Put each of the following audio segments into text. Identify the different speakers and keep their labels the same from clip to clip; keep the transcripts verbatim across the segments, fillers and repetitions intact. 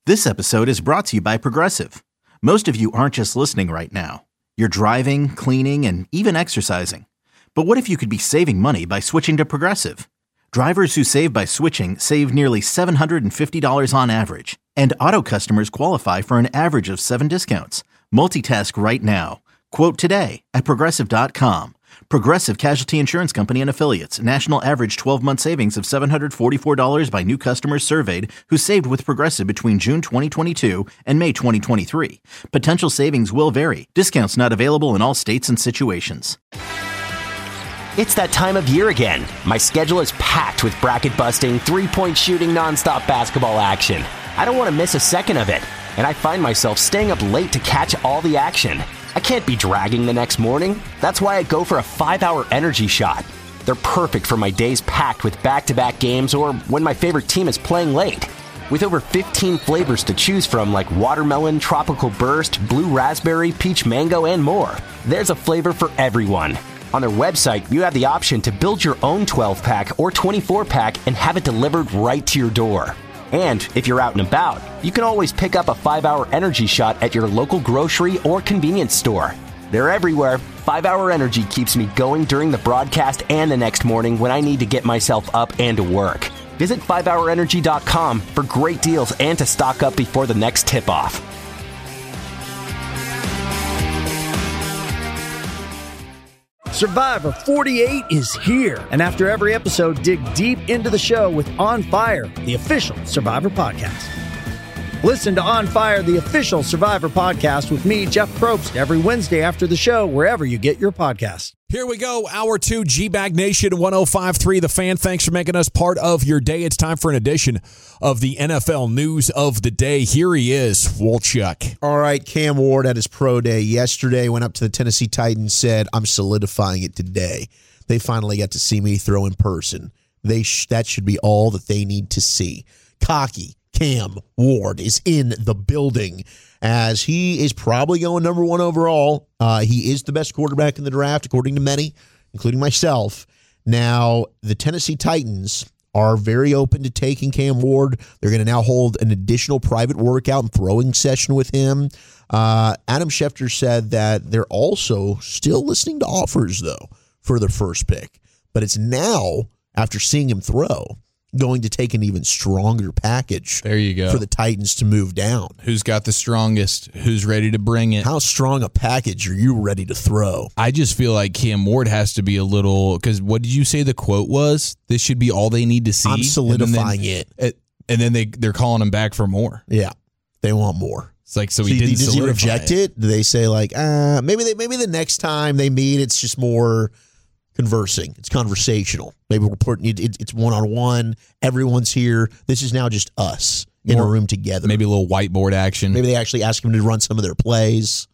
Speaker 1: This episode is brought to you by Progressive. Most of you aren't just listening right now. You're driving, cleaning, and even exercising. But what if you could be saving money by switching to Progressive? Drivers who save by switching save nearly seven hundred fifty dollars on average. And auto customers qualify for an average of seven discounts. Multitask right now. Quote today at Progressive dot com. Progressive Casualty Insurance Company and Affiliates. National average twelve-month savings of seven hundred forty-four dollars by new customers surveyed who saved with Progressive between June twenty twenty-two and May twenty twenty-three. Potential savings will vary. Discounts not available in all states and situations.
Speaker 2: It's that time of year again. My schedule is packed with bracket-busting, three-point shooting, nonstop basketball action. I don't want to miss a second of it, and I find myself staying up late to catch all the action. I can't be dragging the next morning. That's why I go for a five-hour energy shot. They're perfect for my days packed with back-to-back games or when my favorite team is playing late. With over fifteen flavors to choose from like watermelon, tropical burst, blue raspberry, peach mango, and more, there's a flavor for everyone. On their website, you have the option to build your own twelve-pack or twenty-four-pack and have it delivered right to your door. And if you're out and about, you can always pick up a five-hour energy shot at your local grocery or convenience store. They're everywhere. five-hour Energy keeps me going during the broadcast and the next morning when I need to get myself up and to work. Visit five hour energy dot com for great deals and to stock up before the next tip-off.
Speaker 3: Survivor forty-eight is here, and after every episode, dig deep into the show with On Fire, the official Survivor podcast. Listen to On Fire, the official Survivor podcast with me, Jeff Probst, every Wednesday after the show, wherever you get your podcasts.
Speaker 4: Here we go, Hour two, G-Bag Nation, one oh five point three The Fan. Thanks for making us part of your day. It's time for an edition of the N F L News of the Day. Here he is, Wolchuk.
Speaker 5: All right, Cam Ward at his pro day yesterday went up to the Tennessee Titans, said, I'm solidifying it today. They finally got to see me throw in person. They sh- That should be all that they need to see. Cocky Cam Ward is in the building as he is probably going number one overall. Uh, he is the best quarterback in the draft, according to many, including myself. Now, the Tennessee Titans are very open to taking Cam Ward. They're going to now hold an additional private workout and throwing session with him. Uh, Adam Schefter said that they're also still listening to offers, though, for their first pick. But it's now, after seeing him throw, going to take an even stronger package
Speaker 4: there you go.
Speaker 5: For the Titans to move down.
Speaker 4: Who's got the strongest? Who's ready to bring it?
Speaker 5: How strong a package are you ready to throw?
Speaker 4: I just feel like Cam Ward has to be a little, because what did you say the quote was? This should be all they need to see.
Speaker 5: I'm solidifying
Speaker 4: and
Speaker 5: it.
Speaker 4: it. And then they, they're calling him back for more.
Speaker 5: Yeah, they want more.
Speaker 4: It's like, so, so
Speaker 5: he didn't
Speaker 4: Does he
Speaker 5: reject it? it? Do they say like, uh, maybe they, maybe the next time they meet, it's just more conversing. It's conversational. Maybe we're putting it, it, it's one-on-one. Everyone's here. This is now just us in
Speaker 4: More,
Speaker 5: a room together.
Speaker 4: Maybe a little whiteboard action.
Speaker 5: Maybe they actually ask him to run some of their plays.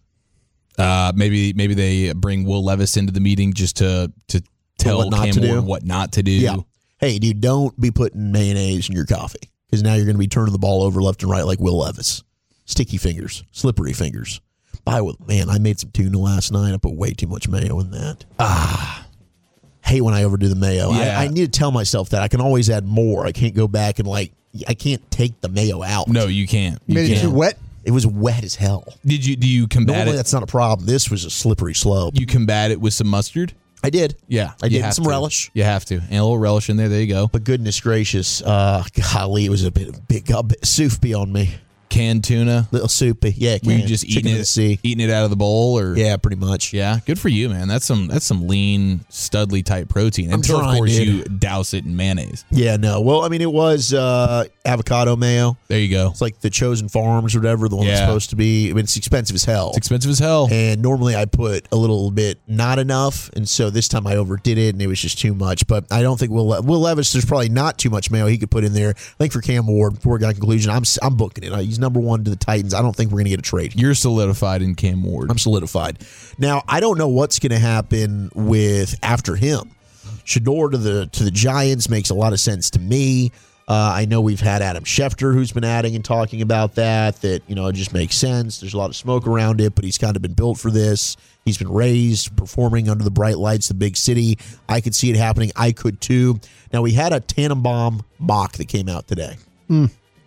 Speaker 4: Uh, maybe maybe they bring Will Levis into the meeting just to to tell Cam
Speaker 5: to
Speaker 4: Ward what not to do.
Speaker 5: Yeah. Hey, dude, don't be putting mayonnaise in your coffee because now you're going to be turning the ball over left and right like Will Levis. Sticky fingers, slippery fingers. By with man, I made some tuna last night. I put way too much mayo in that. Ah, hate when I overdo the mayo.
Speaker 4: Yeah.
Speaker 5: I, I need to tell myself that I can always add more. I can't go back and like I can't take the mayo out.
Speaker 4: No, you can't. You
Speaker 6: made
Speaker 4: can't.
Speaker 6: it too wet.
Speaker 5: It was wet as hell.
Speaker 4: Did you do you combat
Speaker 5: Normally
Speaker 4: it?
Speaker 5: that's not a problem. This was a slippery slope.
Speaker 4: You combat it with some mustard?
Speaker 5: I did.
Speaker 4: Yeah,
Speaker 5: I
Speaker 4: you
Speaker 5: did.
Speaker 4: have
Speaker 5: Some
Speaker 4: to.
Speaker 5: relish.
Speaker 4: You have to. And a little relish in there. There you go.
Speaker 5: But goodness gracious, uh, golly, it was a bit of big, a bit soupy on me.
Speaker 4: Canned tuna.
Speaker 5: Little soupy, yeah.
Speaker 4: Were you
Speaker 5: can.
Speaker 4: just
Speaker 5: Chicken
Speaker 4: eating
Speaker 5: of the
Speaker 4: it,
Speaker 5: sea.
Speaker 4: eating it out of the bowl, or
Speaker 5: Yeah, pretty much.
Speaker 4: yeah, good for you, man. That's some that's some lean Studley type protein.
Speaker 5: I'm
Speaker 4: Until
Speaker 5: trying,
Speaker 4: of course
Speaker 5: dude.
Speaker 4: you douse it in mayonnaise.
Speaker 5: Yeah, no. Well, I mean, it was uh, avocado mayo.
Speaker 4: There you go.
Speaker 5: It's like the Chosen Farms or whatever, the one that's
Speaker 4: Yeah.
Speaker 5: supposed to be. I mean, it's expensive as hell.
Speaker 4: It's expensive as hell.
Speaker 5: And normally I put a little bit not enough, and so this time I overdid it, and it was just too much. But I don't think Will Le- Will Levis, there's probably not too much mayo he could put in there. I think for Cam Ward, before we got a conclusion, I'm I'm booking it. He's number one to the Titans. I don't think we're going to get a trade.
Speaker 4: You're solidified in Cam Ward.
Speaker 5: I'm solidified. Now, I don't know what's going to happen with after him. Shador to the to the Giants makes a lot of sense to me. Uh, I know we've had Adam Schefter who's been adding and talking about that, that, you know, it just makes sense. There's a lot of smoke around it, but he's kind of been built for this. He's been raised, performing under the bright lights of the big city. I could see it happening. I could too. Now, we had a Tannenbaum mock that came out today.
Speaker 6: Mm.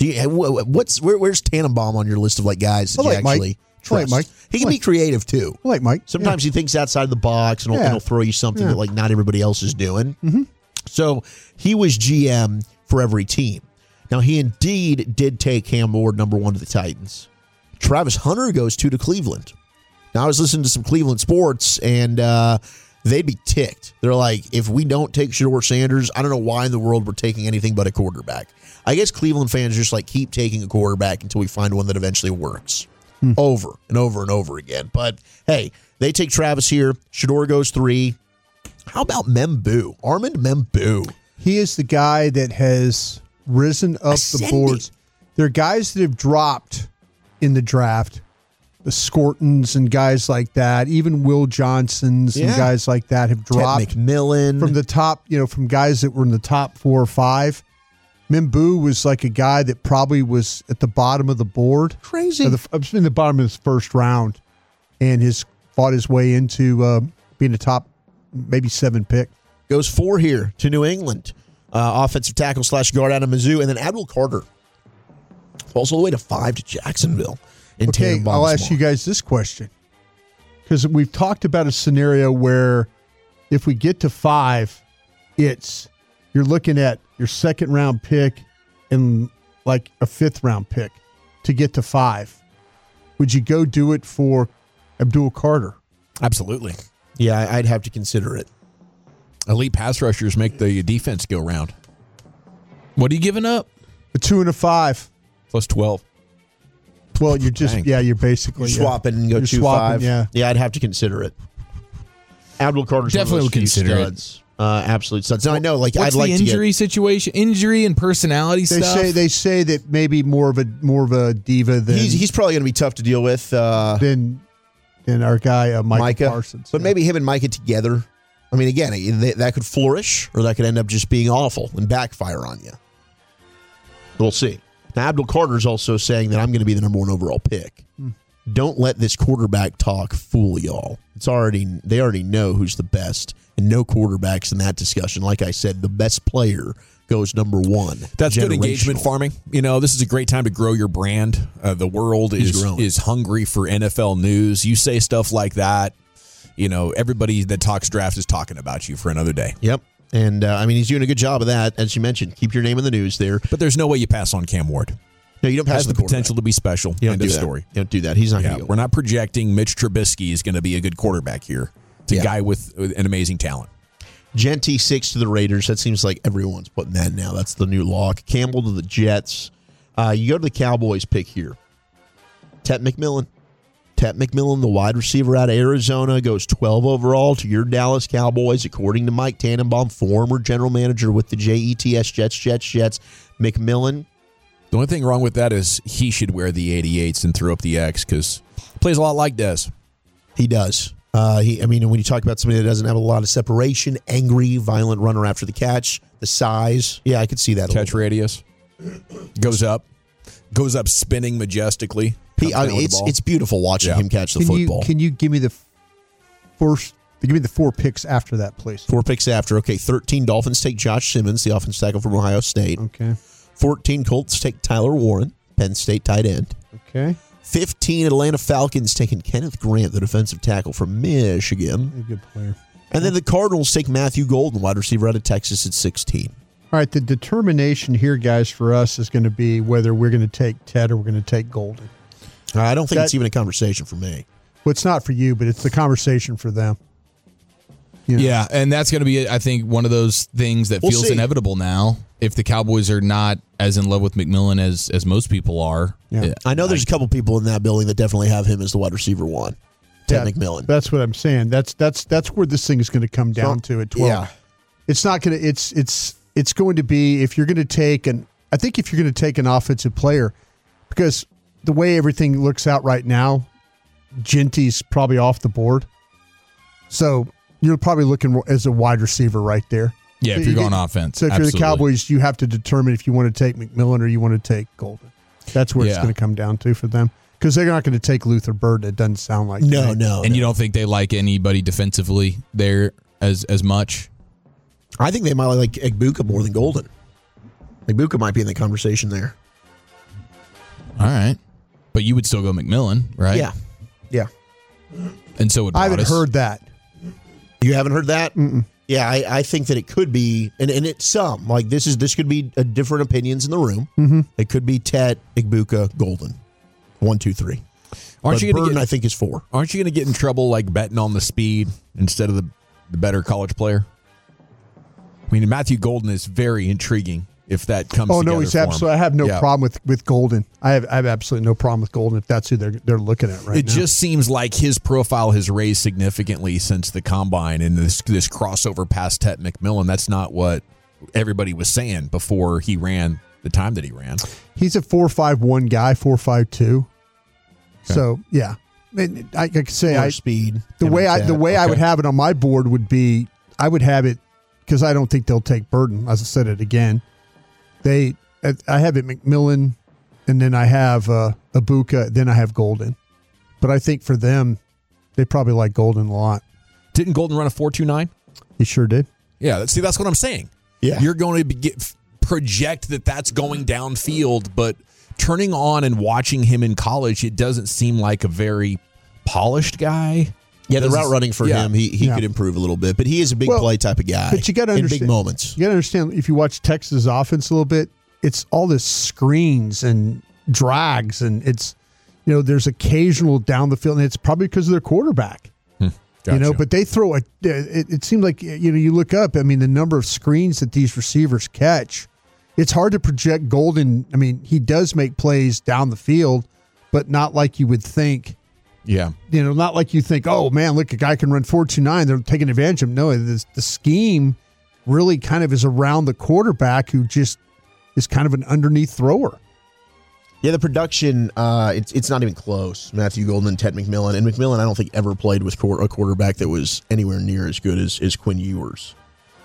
Speaker 5: Do you, what's where, where's Tannenbaum on your list of like guys that
Speaker 6: I like
Speaker 5: you actually
Speaker 6: Mike.
Speaker 5: trust?
Speaker 6: I like Mike.
Speaker 5: He can
Speaker 6: I like-
Speaker 5: be creative too.
Speaker 6: I like Mike.
Speaker 5: Sometimes
Speaker 6: Yeah.
Speaker 5: he thinks outside the box and he'll,
Speaker 6: Yeah.
Speaker 5: and he'll throw you something
Speaker 6: Yeah.
Speaker 5: that like not everybody else is doing. Mm-hmm. So he was G M for every team. Now he indeed did take Cam Ward number one to the Titans. Travis Hunter goes two to Cleveland. Now I was listening to some Cleveland sports and uh, they'd be ticked. They're like, if we don't take Shedeur Sanders, I don't know why in the world we're taking anything but a quarterback. I guess Cleveland fans just like keep taking a quarterback until we find one that eventually works. Hmm. Over and over and over again. But hey, they take Travis here. Shedeur goes three. How about Membu? Armand Membu.
Speaker 6: He is the guy that has risen up
Speaker 5: Ascending.
Speaker 6: the boards. There are guys that have dropped in the draft, the Scortons and guys like that, even Will Johnsons and
Speaker 5: Yeah.
Speaker 6: guys like that have dropped
Speaker 5: Ted McMillan.
Speaker 6: from the top, you know, from guys that were in the top four or five. Membu was like a guy that probably was at the bottom of the board.
Speaker 5: Crazy.
Speaker 6: Uh, the, in the bottom of his first round and has fought his way into uh, being a top maybe seven pick.
Speaker 5: Goes four here to New England. Uh, offensive tackle slash guard out of Mizzou. And then Abdul Carter falls all the way to five to Jacksonville. In
Speaker 6: Okay,
Speaker 5: Tannenbaum's
Speaker 6: I'll ask
Speaker 5: mock.
Speaker 6: you guys this question. Because we've talked about a scenario where if we get to five, it's you're looking at your second round pick and like a fifth round pick to get to five. Would you go do it for Abdul Carter?
Speaker 4: Absolutely.
Speaker 5: Yeah, I- I'd have to consider it.
Speaker 4: Elite pass rushers make the defense go round.
Speaker 7: What are you giving up?
Speaker 6: A two and a five.
Speaker 4: Plus twelve.
Speaker 6: Well, you're just,
Speaker 4: Dang.
Speaker 6: yeah, you're basically
Speaker 5: You're
Speaker 6: yeah.
Speaker 5: swapping and go
Speaker 6: You're
Speaker 5: two
Speaker 6: swapping,
Speaker 5: five.
Speaker 6: Yeah.
Speaker 5: yeah, I'd have to consider it. Abdul Carter's
Speaker 7: Definitely
Speaker 5: one of
Speaker 7: would
Speaker 5: those few
Speaker 7: consider it.
Speaker 5: studs. Uh, absolute studs. Now I know, like
Speaker 7: What's
Speaker 5: I'd like
Speaker 7: the
Speaker 5: to
Speaker 7: injury
Speaker 5: get.
Speaker 7: situation? Injury and personality
Speaker 6: They
Speaker 7: stuff.
Speaker 6: say they say that maybe more of a more of a diva than
Speaker 5: He's he's probably going to be tough to deal with. Uh,
Speaker 6: than than our guy uh, Michael
Speaker 5: Micah,
Speaker 6: Parsons.
Speaker 5: but
Speaker 6: Yeah.
Speaker 5: maybe him and Micah together. I mean, again, they, that could flourish, or that could end up just being awful and backfire on you. We'll see. Now, Abdul Carter's also saying that I'm going to be the number one overall pick.
Speaker 6: Hmm.
Speaker 5: Don't let this quarterback talk fool y'all. It's already they already know who's the best, and no quarterbacks in that discussion. Like I said, the best player goes number one.
Speaker 4: That's good engagement
Speaker 5: Generational.
Speaker 4: farming. You know, this is a great time to grow your brand. Uh, the world
Speaker 5: He's
Speaker 4: is
Speaker 5: growing.
Speaker 4: is hungry for N F L news. You say stuff like that, you know, everybody that talks draft is talking about you for another day.
Speaker 5: Yep. And, uh, I mean, he's doing a good job of that. As you mentioned, keep your name in the news there.
Speaker 4: But there's no way you pass on Cam Ward.
Speaker 5: No, you don't pass
Speaker 4: Has the
Speaker 5: quarterback.
Speaker 4: potential to be special.
Speaker 5: You don't
Speaker 4: End
Speaker 5: do
Speaker 4: of
Speaker 5: that.
Speaker 4: story.
Speaker 5: You don't do that. He's not
Speaker 4: Yeah,
Speaker 5: going to go.
Speaker 4: we're not projecting Mitch Trubisky is going to be a good quarterback here. It's a
Speaker 5: Yeah.
Speaker 4: guy with, with an amazing talent.
Speaker 5: Genty six to the Raiders. That seems like everyone's putting that now. That's the new lock. Campbell to the Jets. Uh, you go to the Cowboys pick here. Tet McMillan. Tet McMillan, the wide receiver out of Arizona, goes twelve overall to your Dallas Cowboys, according to Mike Tannenbaum, former general manager with the J E T S Jets, Jets, Jets. McMillan.
Speaker 4: The only thing wrong with that is he should wear the eighty-eights and throw up the X because he plays a lot like Dez.
Speaker 5: He does. Uh, he, I mean, when you talk about somebody that doesn't have a lot of separation, angry, violent runner after the catch, the size, yeah, I could see that. a
Speaker 4: Catch
Speaker 5: little bit.
Speaker 4: radius goes up, goes up spinning majestically.
Speaker 5: He,
Speaker 4: comes
Speaker 5: I
Speaker 4: down
Speaker 5: mean,
Speaker 4: with the
Speaker 5: it's
Speaker 4: ball.
Speaker 5: it's beautiful watching
Speaker 4: Yeah.
Speaker 5: him catch the
Speaker 6: Can
Speaker 5: football.
Speaker 6: you can you give me the f- first? Give me the four picks after that, please.
Speaker 5: Four picks after. Okay, thirteen Dolphins take Josh Simmons, the offensive tackle from Ohio State.
Speaker 6: Okay.
Speaker 5: fourteen Colts take Tyler Warren, Penn State tight end.
Speaker 6: Okay.
Speaker 5: fifteen Atlanta Falcons taking Kenneth Grant, the defensive tackle from Michigan.
Speaker 6: A good player.
Speaker 5: And then the Cardinals take Matthew Golden, wide receiver out of Texas at sixteen.
Speaker 6: All right. The determination here, guys, for us is going to be whether we're going to take Ted or we're going to take Golden.
Speaker 5: I don't think
Speaker 6: That-
Speaker 5: it's even a conversation for me.
Speaker 6: Well, it's not for you, but it's the conversation for them. You know?
Speaker 7: Yeah, and that's going to be, I think, one of those things that
Speaker 5: We'll
Speaker 7: feels
Speaker 5: see.
Speaker 7: inevitable now. If the Cowboys are not as in love with McMillan as as most people are,
Speaker 6: Yeah.
Speaker 7: uh,
Speaker 5: I know there's a couple people in that building that definitely have him as the wide receiver one. Ted
Speaker 6: Yeah,
Speaker 5: McMillan.
Speaker 6: That's what I'm saying. That's that's that's where this thing is going to come down
Speaker 5: So-
Speaker 6: to at twelve.
Speaker 5: yeah.
Speaker 6: It's not going to. It's it's it's going to be if you're going to take an. I think if you're going to take an offensive player, because the way everything looks out right now, Genty's probably off the board. So you're probably looking as a wide receiver right there.
Speaker 7: yeah, if
Speaker 6: So
Speaker 7: you're
Speaker 6: you
Speaker 7: going
Speaker 6: get-
Speaker 7: offense.
Speaker 6: So if
Speaker 7: absolutely.
Speaker 6: you're the Cowboys, you have to determine if you want to take McMillan or you want to take Golden. That's where it's
Speaker 7: Yeah.
Speaker 6: going to come down to for them. Because they're not going to take Luther Burden. It doesn't sound like
Speaker 5: No,
Speaker 6: that.
Speaker 5: no.
Speaker 7: and
Speaker 5: no.
Speaker 7: you don't think they like anybody defensively there as as much?
Speaker 5: I think they might like Egbuka more than Golden. Egbuka might be in the conversation there.
Speaker 7: But you would still go McMillan, right?
Speaker 5: Yeah. Yeah.
Speaker 7: And so would
Speaker 6: I haven't
Speaker 7: Broadus.
Speaker 6: heard that.
Speaker 5: You haven't heard that? Mm-mm. Yeah, I, I think that it could be, and, and it's some, like this is this could be a different opinions in the room. Mm-hmm. It could be Tet, Igbuka, Golden. One, two, three.
Speaker 4: Aren't
Speaker 5: but
Speaker 4: you gonna
Speaker 5: Burden,
Speaker 4: get,
Speaker 5: I think, is four.
Speaker 4: Aren't you going to get in trouble like betting on the speed instead of the, the better college player? I mean, Matthew Golden is very intriguing if that comes
Speaker 6: Oh,
Speaker 4: together
Speaker 6: no, he's
Speaker 4: for him.
Speaker 6: absolutely. I have no
Speaker 4: Yeah.
Speaker 6: problem with, with Golden. I have I have absolutely no problem with Golden if that's who they're they're looking at right
Speaker 4: It
Speaker 6: now.
Speaker 4: just seems like his profile has raised significantly since the combine and this this crossover past Tet McMillan. That's not what everybody was saying before he ran the time that he ran.
Speaker 6: He's a four five one guy, four five two. So yeah, and I, I could say
Speaker 5: More
Speaker 6: I
Speaker 5: speed.
Speaker 6: the
Speaker 5: him
Speaker 6: way
Speaker 5: and
Speaker 6: I the
Speaker 5: Tet.
Speaker 6: way I
Speaker 4: Okay.
Speaker 6: would have it on my board would be I would have it because I don't think they'll take Burden. As I said it again, they I have it McMillan, and then I have uh, Igbuka, then I have Golden. But I think for them, they probably like Golden a lot.
Speaker 4: Didn't Golden run a four two nine?
Speaker 6: He sure did.
Speaker 4: Yeah, that's- see, that's what I'm saying.
Speaker 5: Yeah.
Speaker 4: You're going to be, get, project that that's going downfield, but turning on and watching him in college, it doesn't seem like a very polished guy.
Speaker 5: Yeah, the
Speaker 4: Doesn't-
Speaker 5: route running for
Speaker 4: yeah.
Speaker 5: him, he, he
Speaker 6: Yeah.
Speaker 5: could improve a little bit, but he is a big
Speaker 6: Well,
Speaker 5: play type of guy.
Speaker 6: But you got to
Speaker 5: in
Speaker 6: understand
Speaker 5: big moments.
Speaker 6: You got to understand if you watch Texas offense a little bit, it's all this screens and drags, and it's you know there's occasional down the field, and it's probably because of their quarterback. You know,
Speaker 4: Gotcha.
Speaker 6: but they throw a. It, it seems like you know you look up. I mean, the number of screens that these receivers catch, it's hard to project Golden. I mean, he does make plays down the field, but not like you would think.
Speaker 4: Yeah.
Speaker 6: You know, not like you think, oh man, look, a guy can run four two nine. They're taking advantage of him. No, the, the scheme really kind of is around the quarterback who just is kind of an underneath thrower.
Speaker 5: Yeah, the production, uh, it's it's not even close. Matthew Golden and Tet McMillan. And McMillan, I don't think, ever played with quar- a quarterback that was anywhere near as good as, as Quinn Ewers.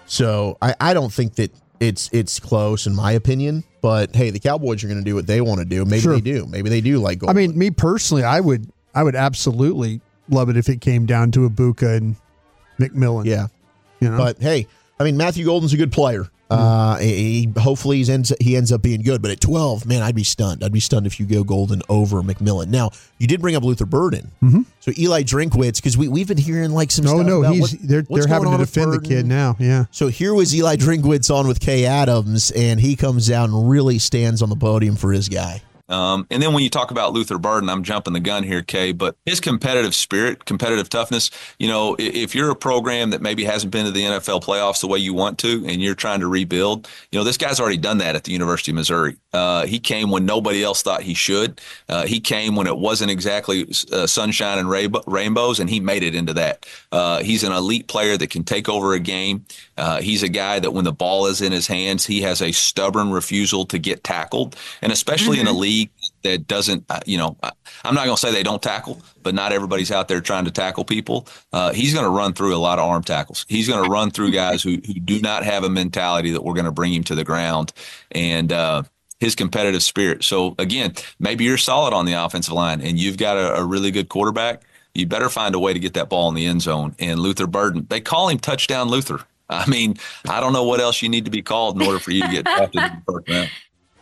Speaker 5: So I, I don't think that it's it's close, in my opinion. But, hey, the Cowboys are going to do what they want to do. Maybe
Speaker 6: Sure.
Speaker 5: they do. Maybe they do like
Speaker 6: I
Speaker 5: Golden.
Speaker 6: mean, me personally, I would I would absolutely love it if it came down to Igbuka and McMillan.
Speaker 5: yeah.
Speaker 6: You know?
Speaker 5: But, hey, I mean, Matthew Golden's a good player. Uh, he, hopefully he's ends, he ends up being good. But at twelve, man, I'd be stunned. I'd be stunned if you go Golden over McMillan. Now, you did bring up Luther Burden. Mm-hmm. So Eli Drinkwitz, because we, we've been hearing like some
Speaker 6: no,
Speaker 5: stuff
Speaker 6: no,
Speaker 5: about
Speaker 6: he's
Speaker 5: what-
Speaker 6: they're
Speaker 5: what's
Speaker 6: they're having
Speaker 5: going
Speaker 6: to
Speaker 5: on with
Speaker 6: defend the
Speaker 5: Burden.
Speaker 6: kid now. Yeah.
Speaker 5: So here was Eli Drinkwitz on with Kay Adams, and he comes down and really stands on the podium for his guy.
Speaker 8: Um, and then when you talk about Luther Burden, I'm jumping the gun here, Kay, but his competitive spirit, competitive toughness, you know, i- if you're a program that maybe hasn't been to the N F L playoffs the way you want to, and you're trying to rebuild, you know, this guy's already done that at the University of Missouri. Uh, he came when nobody else thought he should. Uh, he came when it wasn't exactly uh, sunshine and rainbow, rainbows, and he made it into that. Uh, he's an elite player that can take over a game. Uh, he's a guy that when the ball is in his hands, he has a stubborn refusal to get tackled, and especially in a league that doesn't, uh, you know, I, I'm not going to say they don't tackle, but not everybody's out there trying to tackle people. Uh, he's going to run through a lot of arm tackles. He's going to run through guys who, who do not have a mentality that we're going to bring him to the ground. And, uh, his competitive spirit. So again, maybe you're solid on the offensive line and you've got a, a really good quarterback. You better find a way to get that ball in the end zone. And Luther Burden, they call him Touchdown Luther. I mean, I don't know what else you need to be called in order for you to get drafted in the first round.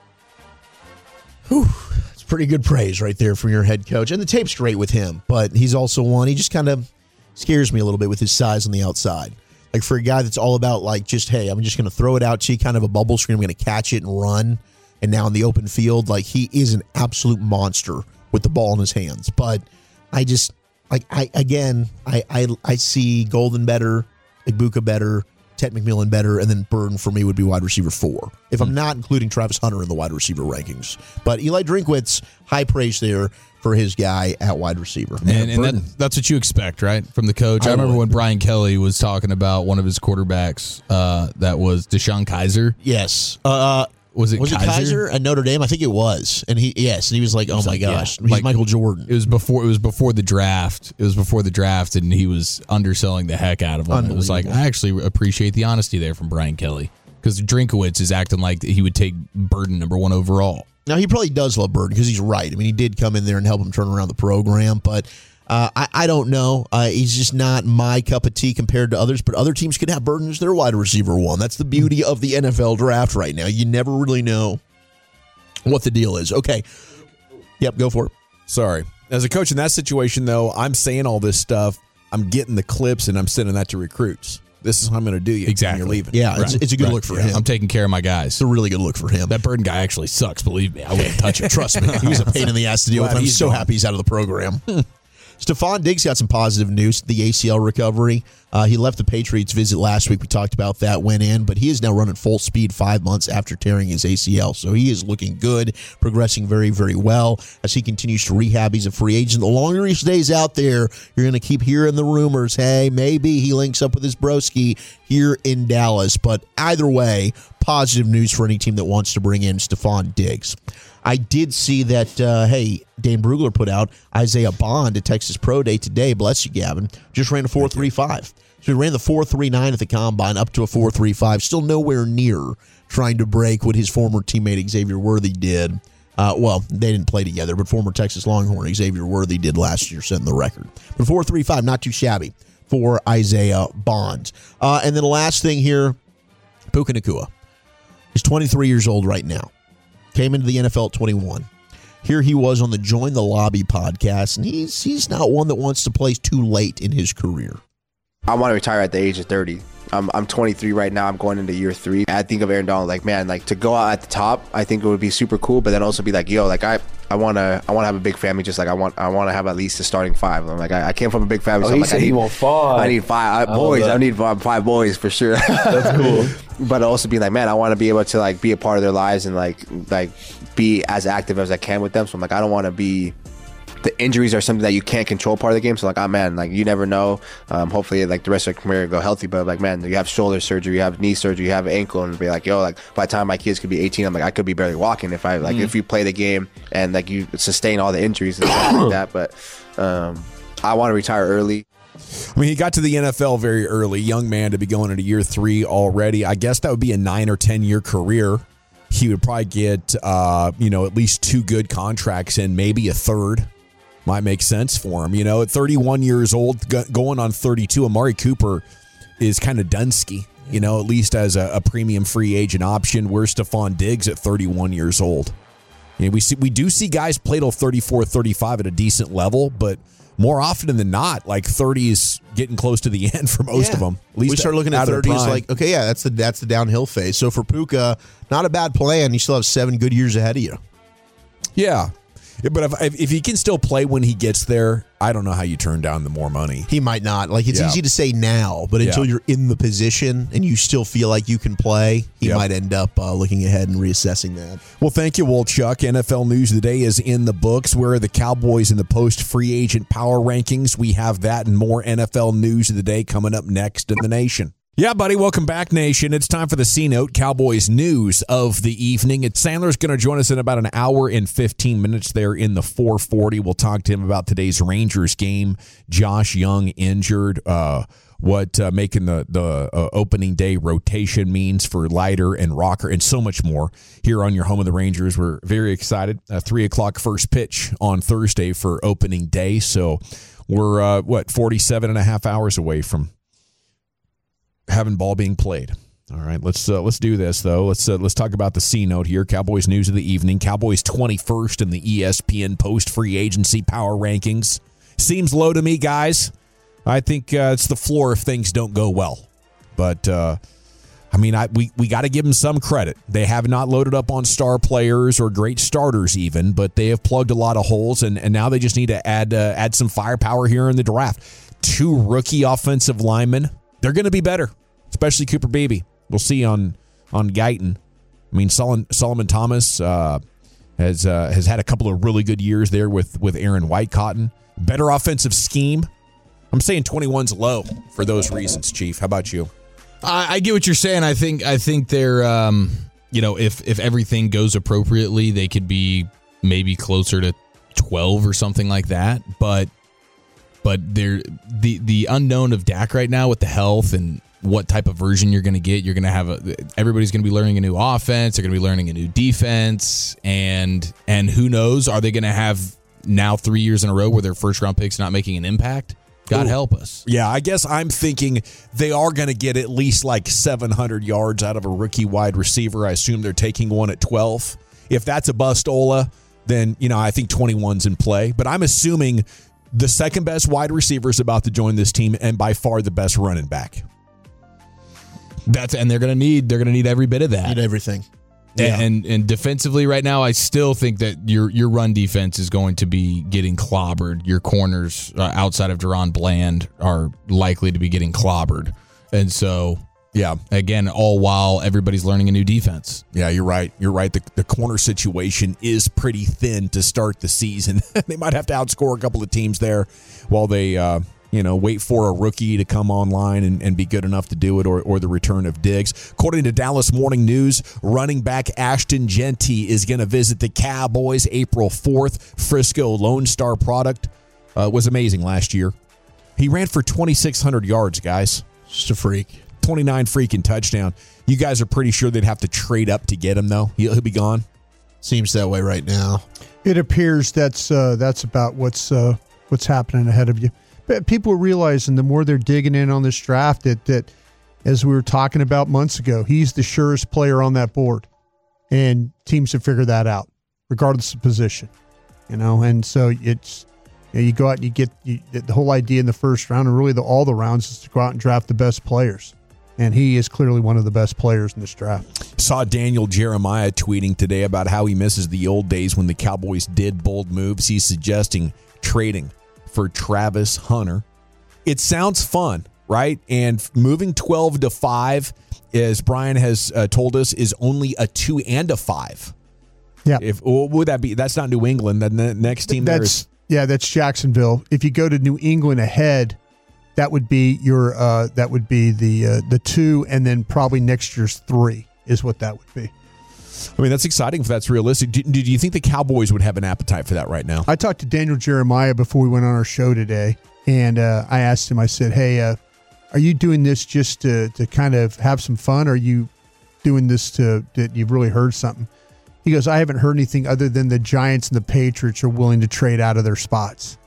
Speaker 5: Whew, it's pretty good praise right there from your head coach. And the tape's great with him, but he's also one, he just kind of scares me a little bit with his size on the outside. Like for a guy that's all about like just, hey, I'm just going to throw it out to you, kind of a bubble screen. I'm going to catch it and run. And now in the open field, like he is an absolute monster with the ball in his hands. But I just, like, I again, I I, I see Golden better, Igbuka better, Tet McMillan better, and then Burden for me would be wide receiver four. If I'm not including Travis Hunter in the wide receiver rankings. But Eli Drinkwitz, high praise there for his guy at wide receiver.
Speaker 7: And, and
Speaker 5: Burden,
Speaker 7: that, that's what you expect, right, from the coach. I,
Speaker 5: I
Speaker 7: remember
Speaker 5: would.
Speaker 7: when Brian Kelly was talking about one of his quarterbacks uh, that was Deshaun Kaiser.
Speaker 5: yes. Uh,
Speaker 7: Was it
Speaker 5: was
Speaker 7: Kaiser?
Speaker 5: it Kaiser at Notre Dame? I think it was. And he, yes, and he was like, oh
Speaker 7: was
Speaker 5: my
Speaker 7: like, yeah,
Speaker 5: gosh, he's
Speaker 7: like-
Speaker 5: Michael Jordan.
Speaker 7: It was before. It was before the draft. It was before the draft, and he was underselling the heck out of him. It was like,
Speaker 5: Unbelievable.
Speaker 7: I actually appreciate the honesty there from Brian Kelly, because Drinkowitz is acting like he would take Burden number one overall.
Speaker 5: Now, he probably does love Burden because he's right. I mean, he did come in there and help him turn around the program, but uh, I, I don't know. Uh, he's just not my cup of tea compared to others, but other teams could have Burden as their wide receiver one. That's the beauty of the N F L draft right now. You never really know what the deal is. Okay. Yep, go for it.
Speaker 4: Sorry. As a coach in that situation, though, I'm saying all this stuff. I'm getting the clips, and I'm sending that to recruits. This is how I'm going to do you
Speaker 7: exactly.
Speaker 4: when you're leaving.
Speaker 5: Yeah, it's,
Speaker 7: right.
Speaker 5: it's a good
Speaker 7: right.
Speaker 5: look for
Speaker 7: yeah.
Speaker 5: him.
Speaker 7: I'm taking care of my guys.
Speaker 5: It's a really good look for him.
Speaker 7: That Burden guy actually sucks, believe me. I wouldn't touch him.
Speaker 5: Trust me. He was a pain in the ass to deal with. I'm
Speaker 4: he's
Speaker 5: so
Speaker 4: gone.
Speaker 5: happy he's out of the program. Stephon Diggs got some positive news, the A C L recovery. Uh, he left the Patriots visit last week. We talked about that, went in, but he is now running full speed five months after tearing his A C L. So he is looking good, progressing very, very well as he continues to rehab. He's a free agent. The longer he stays out there, you're going to keep hearing the rumors, hey, maybe he links up with his broski here in Dallas. But either way, positive news for any team that wants to bring in Stephon Diggs. I did see that, uh, hey, Dane Brugler put out Isaiah Bond at Texas Pro Day today. Bless you, Gavin. Just ran a four three five. So he ran the four three nine at the Combine up to a four three five. Still nowhere near trying to break what his former teammate Xavier Worthy did. Uh, well, they didn't play together, but former Texas Longhorn Xavier Worthy did last year, setting the record. But four three five, not too shabby for Isaiah Bond. Uh, and then the last thing here, Puka Nacua. He's twenty-three years old right now. Came into the N F L at twenty-one. Here he was on the Join the Lobby podcast, and he's he's not one that wants to play too late in his career.
Speaker 9: I want to retire at the age of thirty. I'm I'm twenty-three right now. I'm going into year three. I think of Aaron Donald like, man, like to go out at the top, I think it would be super cool, but then also be like, yo, like I I want to I want to have a big family, just like I want I want to have at least a starting five. I'm like I, I came from a big family,
Speaker 10: Oh,
Speaker 9: so I'm
Speaker 10: he
Speaker 9: like,
Speaker 10: said
Speaker 9: I need,
Speaker 10: he want five.
Speaker 9: I need five I,
Speaker 10: I
Speaker 9: boys.
Speaker 10: love that.
Speaker 9: I need five, five boys for sure.
Speaker 10: That's cool.
Speaker 9: But also being like, man, I want to be able to like be a part of their lives and like like be as active as I can with them. So I'm like, I don't want to be. The injuries are something that you can't control part of the game. So like, oh man, like you never know. Um, hopefully, like the rest of your career go healthy. But like, man, you have shoulder surgery, you have knee surgery, you have ankle, and be like, yo, like by the time my kids could be eighteen, I'm like, I could be barely walking if I like
Speaker 10: Mm.
Speaker 9: if you play the game and like you sustain all the injuries and stuff like that. But um, I want to retire early.
Speaker 4: I mean, he got to the N F L very early, young man to be going into year three already. I guess that would be a nine or ten year career. He would probably get, uh, you know, at least two good contracts and maybe a third. Might make sense for him. You know, at thirty-one years old, go- going on thirty-two, Amari Cooper is kind of Dunsky, you know, at least as a, a premium free agent option. Where's Stephon Diggs at thirty-one years old? You know, we see we do see guys play till thirty-four, thirty-five at a decent level, but more often than not, like thirty is getting close to the end for most
Speaker 5: Yeah.
Speaker 4: of them. At least
Speaker 5: we start looking
Speaker 4: out
Speaker 5: at
Speaker 4: of their
Speaker 5: thirty as
Speaker 4: prime.
Speaker 5: like, okay, yeah, that's the that's the downhill phase. So for Puka, not a bad plan. You still have seven good years ahead of you.
Speaker 4: Yeah. Yeah, but if, if he can still play when he gets there, I don't know how you turn down the more money.
Speaker 5: He might not. Like, it's
Speaker 4: Yeah.
Speaker 5: easy to say now, but until
Speaker 4: Yeah.
Speaker 5: you're in the position and you still feel like you can play, he
Speaker 4: Yep.
Speaker 5: might end up uh, looking ahead and reassessing that.
Speaker 4: Well, thank you, Wolchuk. N F L News of the Day is in the books. Where are the Cowboys in the post-free agent power rankings? We have that and more N F L News of the Day coming up next in the nation. Yeah, buddy, welcome back, Nation. It's time for the C-Note, Cowboys news of the evening. It's Sandler's going to join us in about an hour and fifteen minutes there in the four forty. We'll talk to him about today's Rangers game. Josh Young injured, uh, what uh, making the, the uh, opening day rotation means for Leiter and Rocker, and so much more here on your home of the Rangers. We're very excited. Uh, three o'clock first pitch on Thursday for opening day. So we're, uh, what, forty-seven and a half hours away from having ball being played. All right, let's uh, let's do this though. Let's uh, let's talk about the C note here. Cowboys news of the evening. Cowboys twenty-first in the E S P N post free agency power rankings. Seems low to me, guys. I think uh, it's the floor if things don't go well. But uh, I mean, I we we got to give them some credit. They have not loaded up on star players or great starters even, but they have plugged a lot of holes, and, and now they just need to add uh, add some firepower here in the draft. Two rookie offensive linemen. They're going to be better, especially Cooper Beebe. We'll see on on Guyton. I mean, Solomon, Solomon Thomas uh, has uh, has had a couple of really good years there with with Aaron Whitecotton. Better offensive scheme. I'm saying twenty-one's low for those reasons, Chief. How about you?
Speaker 7: I, I get what you're saying. I think I think they're, um, you know, if if everything goes appropriately, they could be maybe closer to twelve or something like that. But but they're the the unknown of Dak right now with the health and what type of version you're going to get. You're going to have a, everybody's going to be learning a new offense. They're going to be learning a new defense, and and who knows? Are they going to have now three years in a row where their first round picks not making an impact? God
Speaker 4: Ooh.
Speaker 7: help us.
Speaker 4: Yeah, I guess I'm thinking they are going to get at least like seven hundred yards out of a rookie wide receiver. I assume they're taking one at twelve. If that's a bust, Ola, then, you know, I think twenty-one's in play. But I'm assuming the second best wide receiver is about to join this team and by far the best running back.
Speaker 7: That's and they're going to need they're going to need every bit of that.
Speaker 5: Need everything.
Speaker 7: Yeah. And and defensively right now, I still think that your your run defense is going to be getting clobbered. Your corners uh, outside of Deron Bland are likely to be getting clobbered. And so, yeah, again, all while everybody's learning a new defense.
Speaker 4: Yeah, you're right. You're right. The, the corner situation is pretty thin to start the season. They might have to outscore a couple of teams there while they uh, you know, wait for a rookie to come online and, and be good enough to do it, or, or the return of Diggs. According to Dallas Morning News, running back Ashton Jeanty is going to visit the Cowboys April fourth. Frisco Lone Star product uh, was amazing last year. He ran for twenty-six hundred yards, guys.
Speaker 5: Just a freak.
Speaker 4: twenty-nine freaking touchdown. You guys are pretty sure they'd have to trade up to get him, though? He'll, he'll be gone?
Speaker 5: Seems that way right now.
Speaker 6: It appears that's uh, that's about what's uh, what's happening ahead of you. But people are realizing the more they're digging in on this draft that, that, as we were talking about months ago, he's the surest player on that board. And teams have figured that out, regardless of position. You know, and so it's, you know, you go out and you get you, the whole idea in the first round, and really the, all the rounds, is to go out and draft the best players. And he is clearly one of the best players in this draft.
Speaker 4: Saw Daniel Jeremiah tweeting today about how he misses the old days when the Cowboys did bold moves. He's suggesting trading for Travis Hunter. It sounds fun, right? And moving twelve to five, as Brian has uh, told us, is only a two and a five.
Speaker 6: Yeah.
Speaker 4: If what would that be? That's not New England. The next team
Speaker 6: that's,
Speaker 4: there is.
Speaker 6: Yeah, that's Jacksonville. If you go to New England ahead, that would be your uh, that would be the uh, the two, and then probably next year's three is what that would be.
Speaker 4: I mean, that's exciting if that's realistic. Do, do you think the Cowboys would have an appetite for that right now?
Speaker 6: I talked to Daniel Jeremiah before we went on our show today, and uh, I asked him, I said, hey, uh, are you doing this just to, to kind of have some fun? Or are you doing this to that you've really heard something? He goes, I haven't heard anything other than the Giants and the Patriots are willing to trade out of their spots.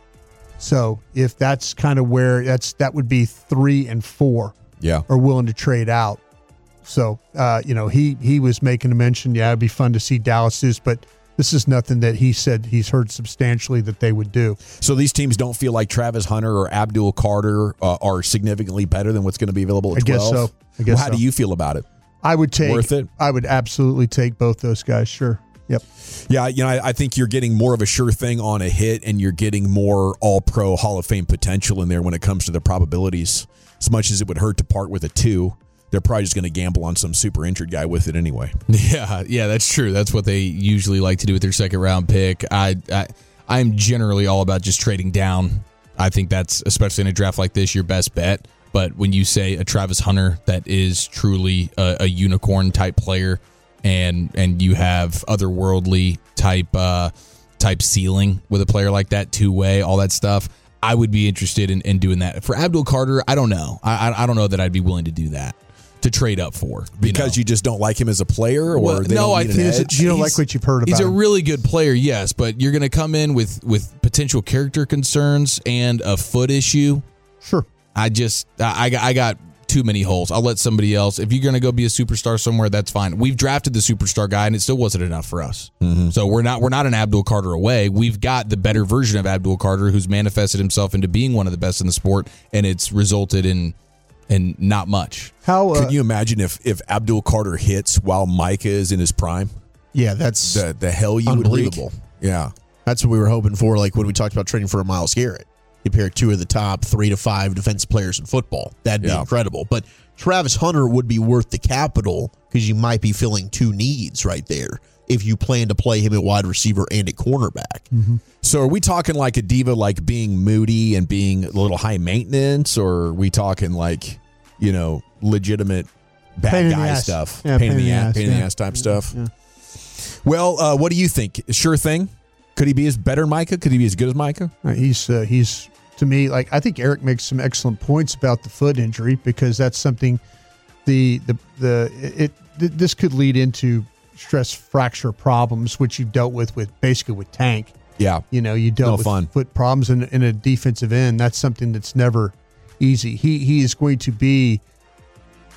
Speaker 6: So if that's kind of where that's that would be three and four
Speaker 4: yeah.
Speaker 6: are willing to trade out. So, uh, you know, he, he was making a mention, yeah, it'd be fun to see Dallas's, but this is nothing that he said he's heard substantially that they would do.
Speaker 4: So these teams don't feel like Travis Hunter or Abdul Carter uh, are significantly better than what's going to be available at twelve?
Speaker 6: I guess so. I guess
Speaker 4: well, how
Speaker 6: so.
Speaker 4: do you feel about it?
Speaker 6: I would take
Speaker 4: Worth it?
Speaker 6: I would absolutely take both those guys, sure. Yep.
Speaker 4: Yeah, you know, I, I think you're getting more of a sure thing on a hit, and you're getting more all-pro Hall of Fame potential in there when it comes to the probabilities. As much as it would hurt to part with a two, they're probably just going to gamble on some super injured guy with it anyway.
Speaker 7: Yeah, yeah, that's true. That's what they usually like to do with their second round pick. I, I, I'm generally all about just trading down. I think that's, especially in a draft like this, your best bet. But when you say a Travis Hunter that is truly a, a unicorn type player, and and you have otherworldly type uh, type ceiling with a player like that, two way, all that stuff, I would be interested in, in doing that. For Abdul Carter, I don't know. I I don't know that I'd be willing to do that. To trade up for
Speaker 4: because you, know? you just don't like him as a player, or
Speaker 7: well,
Speaker 4: they
Speaker 7: no,
Speaker 4: don't
Speaker 7: I
Speaker 4: need
Speaker 7: think
Speaker 4: an edge?
Speaker 6: You don't
Speaker 7: he's,
Speaker 6: like what you've heard about.
Speaker 7: He's a
Speaker 6: him.
Speaker 7: really good player, yes, but you're going to come in with with potential character concerns and a foot issue.
Speaker 6: Sure,
Speaker 7: I just I I got too many holes. I'll let somebody else. If you're going to go be a superstar somewhere, that's fine. We've drafted the superstar guy, and it still wasn't enough for us. Mm-hmm. So we're not we're not an Abdul Carter away. We've got the better version of Abdul Carter, who's manifested himself into being one of the best in the sport, and it's resulted in. And not much.
Speaker 6: How uh,
Speaker 4: can you imagine if if Abdul Carter hits while Micah is in his prime?
Speaker 5: Yeah, that's
Speaker 4: the the hell you
Speaker 5: unbelievable.
Speaker 4: Would yeah,
Speaker 5: that's what we were hoping for. Like when we talked about trading for a Myles Garrett, you pair two of the top three to five defensive players in football. That'd be
Speaker 4: yeah.
Speaker 5: incredible. But Travis Hunter would be worth the capital because you might be filling two needs right there if you plan to play him at wide receiver and at cornerback.
Speaker 6: Mm-hmm.
Speaker 4: So are we talking like a diva, like being moody and being a little high maintenance, or are we talking like, you know, legitimate bad
Speaker 6: pain
Speaker 4: guy
Speaker 6: ass.
Speaker 4: stuff,
Speaker 6: yeah,
Speaker 4: pain, pain in the ass,
Speaker 6: ass,
Speaker 4: pain
Speaker 6: yeah.
Speaker 4: in the ass type
Speaker 6: yeah.
Speaker 4: stuff?
Speaker 6: Yeah.
Speaker 4: Well, uh, what do you think? Sure thing. Could he be as better than Micah? Could he be as good as Micah?
Speaker 6: Uh, he's uh, he's to me like I think Eric makes some excellent points about the foot injury because that's something the the the it, it this could lead into stress fracture problems, which you've dealt with with basically with Tank.
Speaker 4: Yeah,
Speaker 6: you know, you dealt
Speaker 4: no
Speaker 6: with
Speaker 4: fun.
Speaker 6: foot problems in, in a defensive end. That's something that's never easy. He he is going to be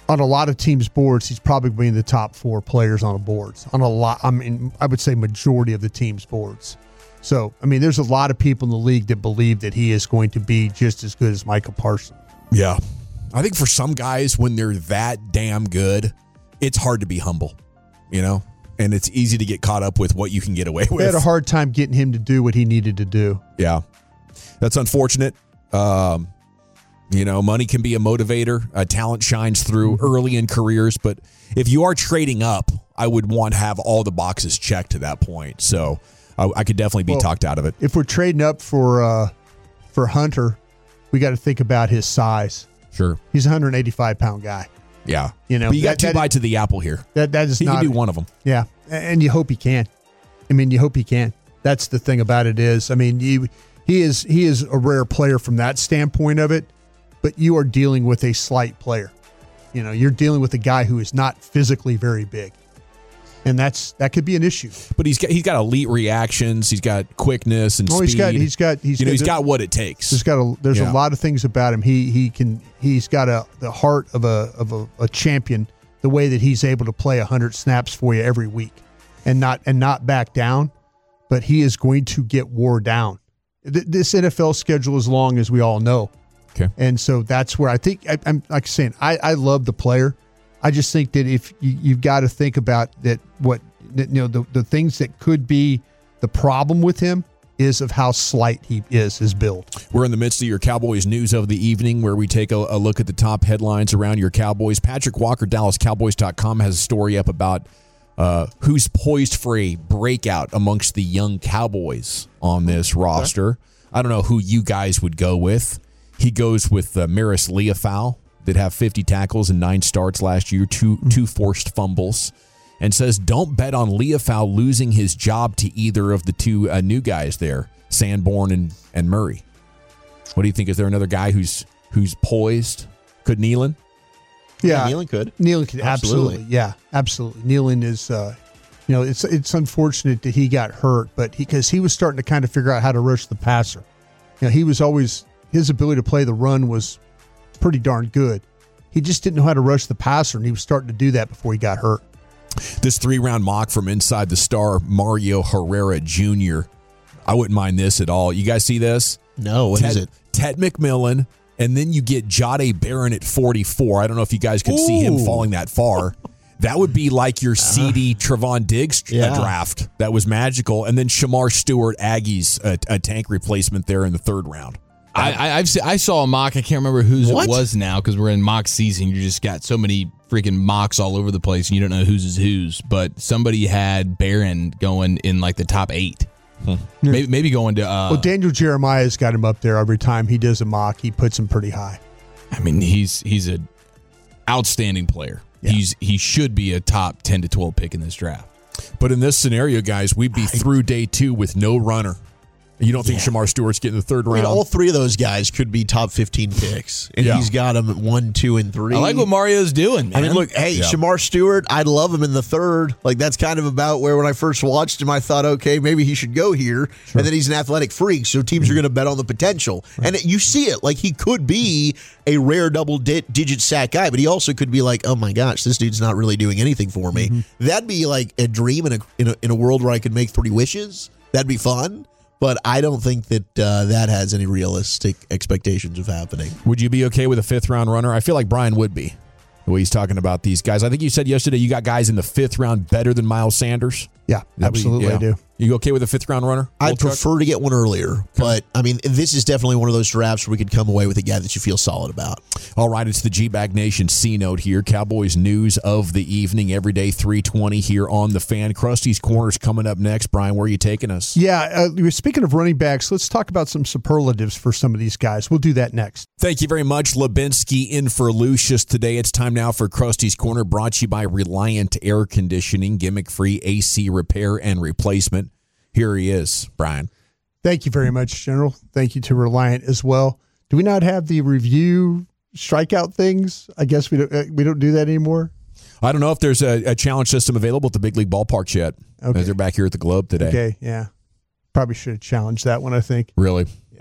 Speaker 6: on a lot of teams' boards, he's probably being the top four players on the boards. On a lot, I mean, I would say majority of the team's boards. So, I mean, there's a lot of people in the league that believe that he is going to be just as good as Michael Parsons.
Speaker 4: Yeah. I think for some guys, when they're that damn good, it's hard to be humble, you know? And it's easy to get caught up with what you can get away with.
Speaker 6: They had a hard time getting him to do what he needed to do.
Speaker 4: Yeah. That's unfortunate. Um, you know, money can be a motivator. Uh, talent shines through early in careers. But if you are trading up, I would want to have all the boxes checked to that point. So I, I could definitely be well, talked out of it.
Speaker 6: If we're trading up for uh, for Hunter, we got to think about his size.
Speaker 4: Sure.
Speaker 6: He's a one hundred eighty-five pound guy.
Speaker 4: Yeah.
Speaker 6: You know,
Speaker 4: but you
Speaker 6: that,
Speaker 4: got two
Speaker 6: that,
Speaker 4: bites of the apple here.
Speaker 6: That That is
Speaker 4: he
Speaker 6: not.
Speaker 4: He can do one of them.
Speaker 6: Yeah. And you hope he can. I mean, you hope he can. That's the thing about it is, I mean, you, he is he is a rare player from that standpoint of it, but you are dealing with a slight player. You know, you're dealing with a guy who is not physically very big. And that's that could be an issue.
Speaker 4: But he's got he's got elite reactions. He's got quickness and
Speaker 6: oh,
Speaker 4: speed.
Speaker 6: He's got he's got he's
Speaker 4: you know
Speaker 6: got,
Speaker 4: he's got what it takes.
Speaker 6: There's got a there's
Speaker 4: yeah.
Speaker 6: a lot of things about him. He he can he's got a the heart of a of a, a champion. The way that he's able to play one hundred snaps for you every week, and not and not back down, but he is going to get wore down. Th- this N F L schedule is long, as we all know.
Speaker 4: Okay,
Speaker 6: and so that's where I think I, I'm like saying I I love the player. I just think that if you, you've got to think about that, what you know, the the things that could be the problem with him is of how slight he is, his build.
Speaker 4: We're in the midst of your Cowboys news of the evening, where we take a, a look at the top headlines around your Cowboys. Patrick Walker, Dallas Cowboys dot com, has a story up about uh, who's poised for a breakout amongst the young Cowboys on this roster. Okay. I don't know who you guys would go with. He goes with uh, Maris Leofau, that have fifty tackles and nine starts last year, two mm-hmm. two forced fumbles, and says don't bet on Leofau losing his job to either of the two uh, new guys there, Sanborn and, and Murray. What do you think? Is there another guy who's who's poised? Could Nealon?
Speaker 6: Yeah,
Speaker 5: yeah Nealon could.
Speaker 6: Nealon could absolutely. absolutely. Yeah, absolutely. Nealon is, uh, you know, it's it's unfortunate that he got hurt, but he because he was starting to kind of figure out how to rush the passer. You know, he was always his ability to play the run was pretty darn good. He just didn't know how to rush the passer, and he was starting to do that before he got hurt.
Speaker 4: This three-round mock from Inside the Star, Mario Herrera Junior I wouldn't mind this at all. You guys see this?
Speaker 5: No, what
Speaker 4: Ted,
Speaker 5: is it?
Speaker 4: Ted McMillan, and then you get Jahdae Barron at forty-four. I don't know if you guys could Ooh. see him falling that far. That would be like your C D uh, Trevon Diggs yeah. draft. That was magical. And then Shamar Stewart, Aggies, a, a tank replacement there in the third round.
Speaker 7: I, I I've I saw a mock. I can't remember whose what? it was now because we're in mock season. You just got so many freaking mocks all over the place, and you don't know whose is whose. But somebody had Barron going in like the top eight. Hmm. Maybe maybe going to. Uh,
Speaker 6: well, Daniel Jeremiah's got him up there every time he does a mock. He puts him pretty high.
Speaker 7: I mean, he's he's a outstanding player. Yeah. He's he should be a top ten to twelve pick in this draft.
Speaker 4: But in this scenario, guys, we'd be through day two with no runner. You don't think yeah. Shamar Stewart's getting the third round?
Speaker 5: I mean, all three of those guys could be top fifteen picks, and yeah. he's got them at one, two, and three.
Speaker 7: I like what Mario's doing, man.
Speaker 5: I mean, look, hey, yeah. Shamar Stewart, I'd love him in the third. Like, that's kind of about where when I first watched him, I thought, okay, maybe he should go here. Sure. And then he's an athletic freak, so teams mm-hmm. are going to bet on the potential. Right. And it, you see it. Like, he could be a rare double-digit sack guy, but he also could be like, oh, my gosh, this dude's not really doing anything for me. Mm-hmm. That'd be like a dream in a, in a in a world where I could make three wishes. That'd be fun. But I don't think that uh, that has any realistic expectations of happening.
Speaker 4: Would you be okay with a fifth round runner? I feel like Brian would be, the way he's talking about these guys. I think you said yesterday you got guys in the fifth round better than Miles Sanders.
Speaker 6: Yeah, absolutely, yeah. I do.
Speaker 4: You okay with a fifth round runner?
Speaker 5: I'd prefer to get one earlier, but I mean, this is definitely one of those drafts where we could come away with a guy that you feel solid about.
Speaker 4: All right, it's the G-Bag Nation C-Note here. Cowboys news of the evening, every day three twenty here on The Fan. Krusty's Corner's coming up next. Brian, where are you taking us?
Speaker 6: Yeah, uh, speaking of running backs, let's talk about some superlatives for some of these guys. We'll do that next.
Speaker 4: Thank you very much, Lubinsky in for Lucius today. It's time now for Krusty's Corner, brought to you by Reliant Air Conditioning, gimmick-free A C repair and replacement. Here he is, Brian.
Speaker 6: Thank you very much, General. Thank you to Reliant as well. Do we not have the review strikeout things? I guess we don't, uh, we don't do that anymore.
Speaker 4: I don't know if there's a, a challenge system available at the big league ballparks yet. Okay. They're back here at the Globe today.
Speaker 6: Okay, yeah. Probably should have challenged that one, I think.
Speaker 4: Really?
Speaker 6: Yeah.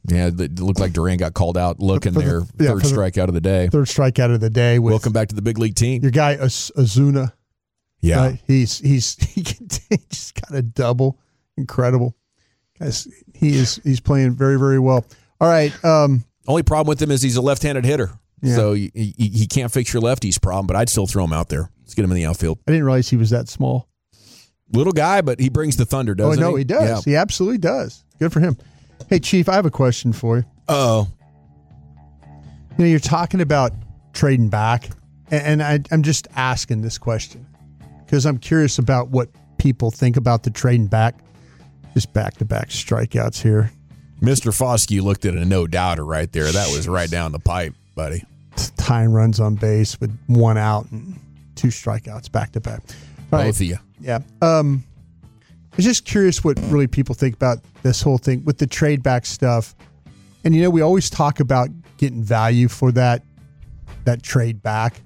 Speaker 4: Yeah, it looked like Duran got called out looking
Speaker 6: For the-
Speaker 4: their
Speaker 6: yeah,
Speaker 4: third
Speaker 6: for the-
Speaker 4: strikeout of the day.
Speaker 6: Third strikeout of the day. With
Speaker 4: Welcome back to the big league team.
Speaker 6: your guy Az- Azuna.
Speaker 4: Yeah.
Speaker 6: Right? He's he's he just got a double. Incredible. Guys, he is he's playing very, very well. All right. Um,
Speaker 4: Only problem with him is he's a left-handed hitter.
Speaker 6: Yeah.
Speaker 4: So he, he, he can't fix your lefties problem, but I'd still throw him out there. Let's get him in the outfield.
Speaker 6: I didn't realize he was that small.
Speaker 4: Little guy, but he brings the thunder, doesn't
Speaker 6: oh, no,
Speaker 4: he?
Speaker 6: he does.
Speaker 4: Yeah.
Speaker 6: He absolutely does. Good for him. Hey, Chief, I have a question for you.
Speaker 4: Uh-oh.
Speaker 6: You know, you're talking about trading back, and, and I, I'm just asking this question because I'm curious about what people think about the trading back. Just back-to-back strikeouts here.
Speaker 4: Mister Foskey looked at a no-doubter right there. That was right down the pipe, buddy.
Speaker 6: Tying runs on base with one out and two strikeouts back-to-back. All right.
Speaker 4: Both of you.
Speaker 6: Yeah. Um, I was just curious what really people think about this whole thing with the trade back stuff. And, you know, we always talk about getting value for that that trade back.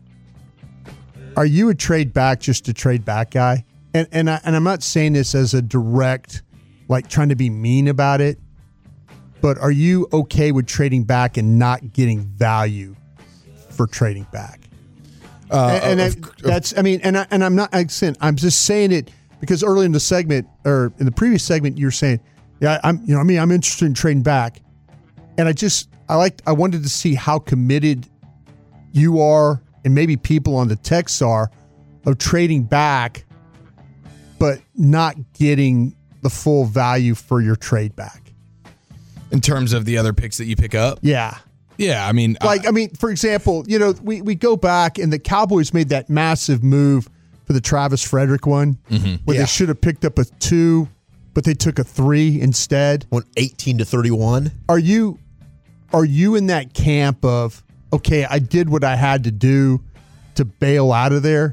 Speaker 6: Are you a trade back just a trade back guy? And and I, and I'm not saying this as a direct, like trying to be mean about it, but are you okay with trading back and not getting value for trading back?
Speaker 4: Uh,
Speaker 6: and and
Speaker 4: of-
Speaker 6: I, that's, I mean, and I, and I'm not, I'm saying, I'm just saying it because early in the segment or in the previous segment, you were saying, yeah, I'm, you know, I mean, I'm interested in trading back, and I just, I like, I wanted to see how committed you are, and maybe people on the text are, of trading back, but not getting the full value for your trade back.
Speaker 7: In terms of the other picks that you pick up?
Speaker 6: Yeah.
Speaker 7: Yeah, I mean,
Speaker 6: Like, I mean, for example, you know, we, we go back and the Cowboys made that massive move for the Travis Frederick one where
Speaker 5: Yeah.
Speaker 6: they should have picked up a two, but they took a three instead.
Speaker 5: Went eighteen to thirty-one.
Speaker 6: Are you are you in that camp of, okay, I did what I had to do to bail out of there?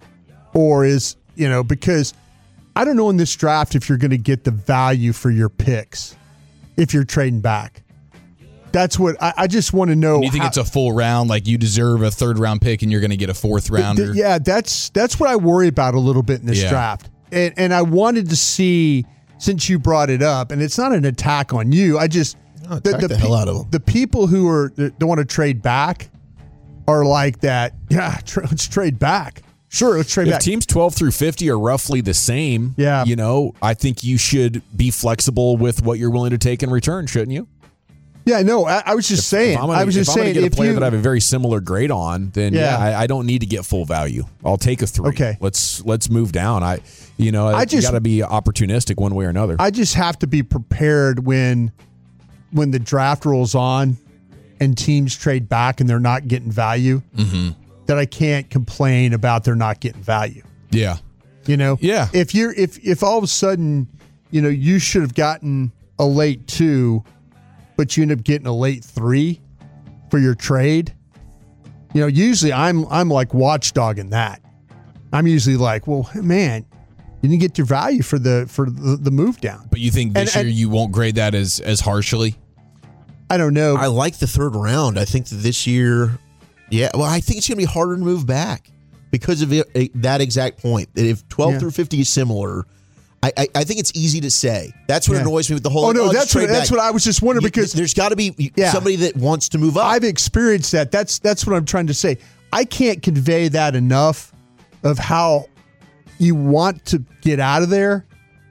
Speaker 6: Or is, you know, because I don't know in this draft if you're going to get the value for your picks if you're trading back. That's what I, I just want to know.
Speaker 7: do you think
Speaker 6: how-
Speaker 7: it's a full round? Like you deserve a third round pick and you're going to get a fourth rounder?
Speaker 6: Th- yeah, that's that's what I worry about a little bit in this
Speaker 7: Yeah.
Speaker 6: draft. And and I wanted to see, since you brought it up, and it's not an attack on you. I just
Speaker 5: No, attack the hell out of 'em.
Speaker 6: The people who are that want to trade back are like that. Yeah, tra- let's trade back. Sure, let's trade
Speaker 4: If
Speaker 6: back.
Speaker 4: teams twelve through fifty are roughly the same,
Speaker 6: Yeah.
Speaker 4: you know, I think you should be flexible with what you're willing to take in return, shouldn't you?
Speaker 6: yeah, no, I, I was just saying.
Speaker 4: If I'm gonna,
Speaker 6: I was
Speaker 4: if
Speaker 6: just
Speaker 4: I'm gonna
Speaker 6: saying
Speaker 4: get a
Speaker 6: if
Speaker 4: player
Speaker 6: you
Speaker 4: that I have a very similar grade on, then yeah,
Speaker 6: Yeah.
Speaker 4: I, I don't need to get full value. I'll take a three.
Speaker 6: Okay.
Speaker 4: let's let's move down. I, you know,
Speaker 6: I
Speaker 4: I
Speaker 6: just-
Speaker 4: got to be opportunistic one way or another.
Speaker 6: I just have to be prepared when when the draft rolls on and teams trade back and they're not getting value.
Speaker 7: Mm-hmm.
Speaker 6: That I can't complain about they're not getting value.
Speaker 7: Yeah.
Speaker 6: You know,
Speaker 7: Yeah.
Speaker 6: If you're if if all of a sudden, you know, you should have gotten a late two, but you end up getting a late three for your trade. You know, usually I'm I'm like watchdogging that. I'm usually like, well, man, you didn't get your value for the for the, the move down.
Speaker 7: But you think this
Speaker 6: And-
Speaker 7: year
Speaker 6: and-
Speaker 7: you won't grade that as as harshly?
Speaker 6: I don't know.
Speaker 5: I like the third round. I think that this year, yeah, well, I think it's going to be harder to move back because of it, it- that exact point. That if twelve
Speaker 6: Yeah.
Speaker 5: through fifty is similar, I, I, I think it's easy to say. That's what
Speaker 6: Yeah.
Speaker 5: annoys me with the whole.
Speaker 6: Oh, no,
Speaker 5: let's
Speaker 6: that's what-
Speaker 5: trade
Speaker 6: that's
Speaker 5: back.
Speaker 6: what I was just wondering
Speaker 5: You-
Speaker 6: because-
Speaker 5: there's got to be
Speaker 6: Yeah.
Speaker 5: somebody that wants to move up.
Speaker 6: I've experienced that. That's that's what I'm trying to say. I can't convey that enough of how you want to get out of there,